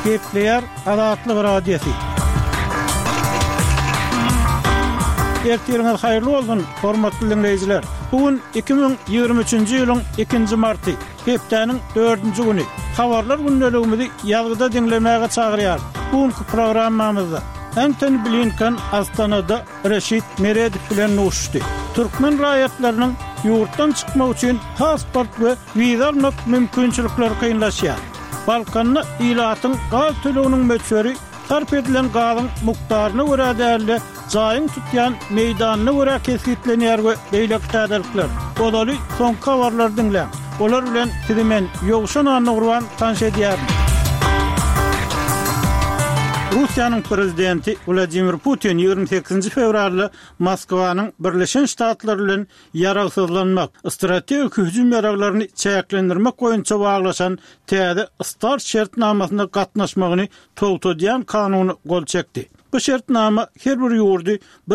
Kepler Azatlyk Radiosu. Ertirňiz haýyrly bolsun, hormatly dinleýijiler. Bugün 2023-nji ýylyň 2-nji marty, hepdeniň 4-nji güni. Habarlar gündeligimizi ýazgyda dinlemäge çagyrýar. Bugünkü programmamyzda Antony Blinken Astanada Reşit Meredov bilen nuşdy. Türkmen raýatlarynyň ýurtdan çykmak üçin pasport we wiza almak mümkinçilikleri kynlaşýar. Balkanny ilatyň gaz töleginiň möçberi sarp edilen gazyň mukdaryna görä däli jaýyň tutýan meýdanyna görä kesgitlenýär we beýlek täzelikler. Odaly soňky habarlar dinleň. Olar bilen sizimen ýogşan anygrywan tanış edýär. Russiýanyň prezidenti Vladimir Putin 28 fevralda Moskwanyň Birleşen Ştatlar bilen ýaragsyzlanmak, strategik hüjüm ýaraglaryny çäklendirmek boýunça baglaşan täze START şertnamasyna gatnaşmagyny togtadýan kanuny gol çekdi. Bu şertnama her bir ýurdy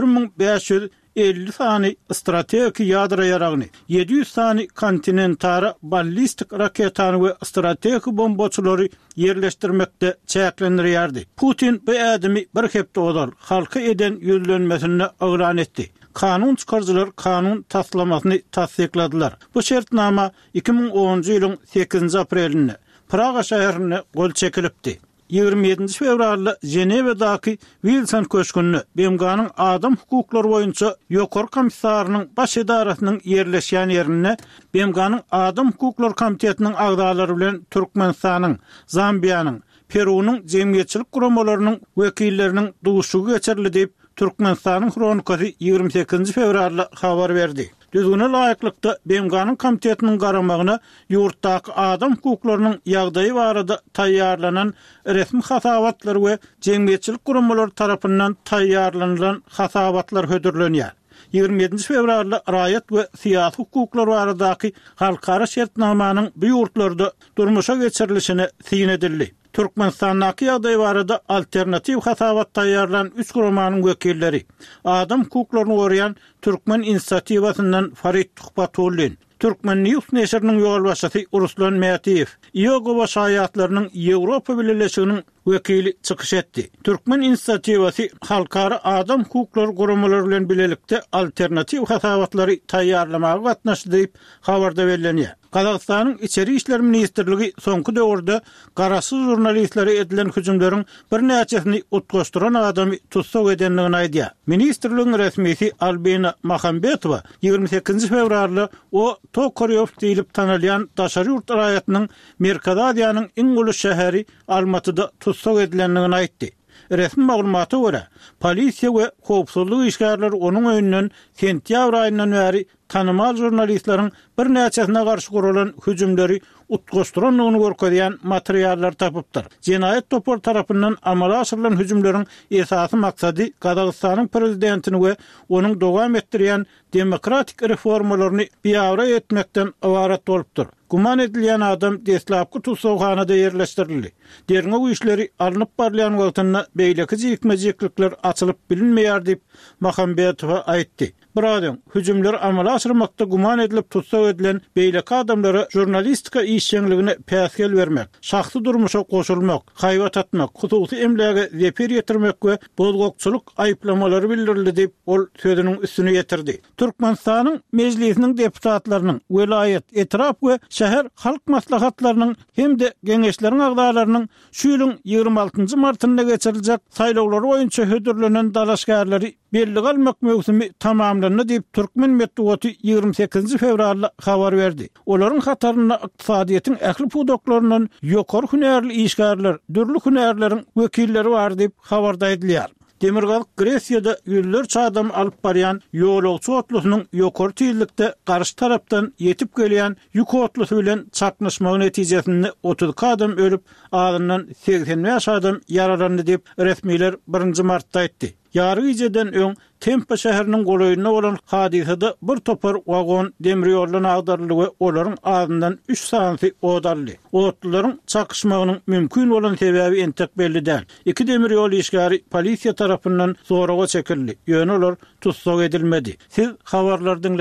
1550 sany strategik ýadra ýaragyny, 700 sany kontinentara ballistik raketany we strategik bombaçylary yerleşdirmekde çäklendirýärdi. Putin bu ädimi bir hepde odal halka eden ýüzlenmesini agran etdi. Kanun çykarjylar kanun taslamasyny tasdikladylar. Bu şertnama 2010-njy ýylyň 8 aprelinde Praga şäherine gol çekilipdi. 27 fevralda Jenewadaky Wilson köşkünni BMG'nyň adam hukuklary boýunça ýokary komissarynyň baş edarasynyň yerleşýän ýerine BMG'nyň adam hukuklary komitetiniň agdalary bilen Türkmenistanyň, Zambiýanyň, Perunyň jemgyýetçilik guramalarynyň wekilleriniň duşugy geçerli diýip Türkmenistanyň Kronikasy 28 fevralda habar berdi. Düzgüne laýyklykda BMG'nyň komitetiniň garamagyna ýurtdaky adam hukuklarynyň ýagdaýy barada taýýarlanan resmi hasabatlar we jemgyýetçilik guramalary tarapyndan taýýarlanan hasabatlar hödürlenýär. 27 fevralda raýat we syýasy hukuklary baradaky halkara şertnamanyň bu ýurtlarda durmuşa geçirilişine syn edildi. Türkmenistan'daki ýagdaý barada alternativ hasabat taýýarlanan 3 guramanyň wekilleri, adam hukuklaryny goraýan Türkmen inisiatiwasyndan Farid Tuhbatullin, Türkmen News neşriniň ýolbaşçysy Ruslan Mätiýew, Ýegowa şaýatlarynyň Ýewropa Birleşiginiň wekili çykyş etdi. Türkmen inisiatiwasy halkara adam hukuklary guramalary bilen bilelikde alternativ hasabatlary taýýarlamagy gatnaşdy diýip habarda berilýär. Kazakstanyň İçeri işler ministrligi soňky döwürde garaşsyz jurnalistlere edilen hüjümleriň bir näçesini utgaşdyran adamy tutsak edenligini aýdýar. Ministrligiň resmisi Albina Mahambetowa 28 fevralda o Tokaryov diýilip tanylýan daşary ýurt raýatynyň Merkez Aziýanyň iň uly şäheri Almatyda tutsak edilenligini aýtdy. Resmi maglumata görä, polisiýa we howpsuzlyk işgärleri onuň öňünden sentýabr aýyndan bäri tanymal jurnalistlaryň bir näçesine garşy guralan hüjümleri utgaşdyranlygyny görkezýän materiallar tapypdyr. Jenaýet topar tarapyndan amala aşyrylan hüjümleriň esasy maksady Kazakstanyň prezidentini we onuň dowam etdirýän demokratik reformalaryny biýawra etmekden ibaret bolupdyr. Guman edilýän adam deslapky tutsakhanada yerleşdirildi. Derňe bu işleri alınıp barlayan wagtynda beýleki jekmejeklikler açylyp bilinmeýär diýip Mahambetowa aýtdy. Bir adam hüjümler amala aşyrmakda guman edilip tutsak edilen beýleki adamlara jurnalistika işçiligine päsgel bermek, şahsy durmuşa goşulmak, haýbat atmak, hususy emläge zeper ýetirmek we bozgokçuluk aýplamalary bildirildi diýip ol sözüniň üstüne ýetirdi. Türkmenistanyň mejlisiniň deputatlarynyň welaýet, etraf we şäher halk maslahatlarynyň hem-de geňeşleriň agdalarynyň şu ýylyň 26 martynda geçiriljek saýlawlary boýunça hödürlenen dalaşgarlary belli almak mövsimi tamamlandy diýip Türkmen Medeniýeti 28 fevralda habar berdi. Olaryň hataryna ykdysadyýetin ähli pudoklarynyň ýokary hünärli işgärler, dürli hünärleriň wekilleri bar diýip habarda edilýär. Demirgalyk Gresiýada ýüzlerçe adam alyp barýan ýolagçy otlusynyň ýokary tezlikde garşy tarapdan ýetip gelýän ýük otlusy bilen çaknaşmagy netijesinde 30 adam ölüp, adyndan 80 adam yaralandy diýip resmiler 1 martda aýtdy. Ýary geceden öň Tempa şäheriniň golaýyna bolan hadisede bir topar wagon demir ýoluna agdaryldy we olaryň adyndan 3 sansy odaldy. Otlaryň çakışmagynyň mümkin bolan sebäbi entek belli däl. 2 demir ýol işgäri polisiýa tarapyndan soraga çekildi. Ýöne olar tutsak edilmedi. Siz habarlardan